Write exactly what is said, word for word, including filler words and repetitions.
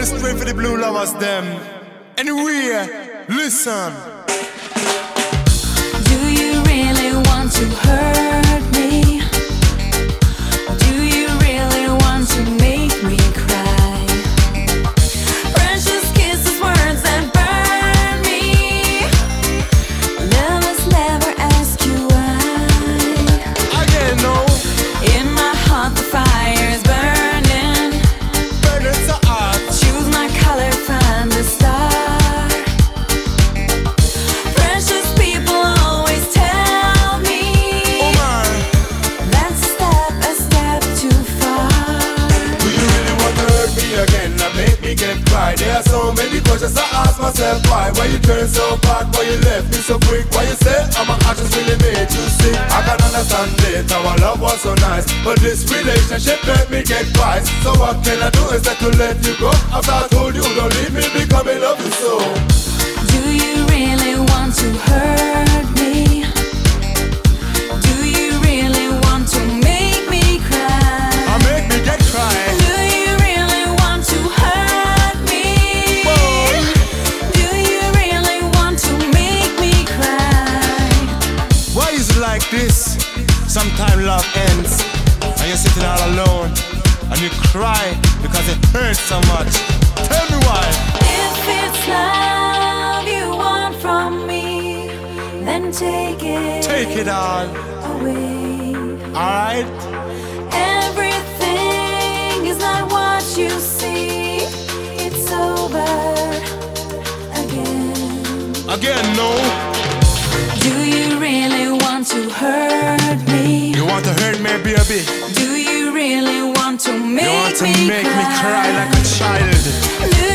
straight for the blue lovers, them. Anyway, listen. Do you really want to hurt me? Do you really want to make me cry? Precious kisses, words that burn me. Lovers never ask you why. Again, no. In my heart the fire is burning. Burning so hot. Choose my color, find the star. Precious people always tell me, Oh man, that's a step, a step too far. do you really want to hurt me again and make me get cry? There are so many questions I ask myself. Why? Why you turn so bad? Why you left me so quick? Why you say all my actions really made you sick? I can understand it, our love was so nice, but this relationship made me get twice. So what can I do instead to let you go? After I told you don't leave me because I love you so. Do you really want to hurt me? Do you really want to make me cry? I make me get cry. Do you really want to hurt me? Whoa. Do you really want to make me cry? Why is it like this? Sometimes love ends and you're sitting all alone and you cry because it hurts so much. Tell me why. If it's love you want from me, then take it, Take it all, away. alright? Everything is not what you see. It's over again. Again, no. Do you really want to hurt me? You want to hurt me, baby? Do you really want to make You want to me make cry? me cry like a child? Do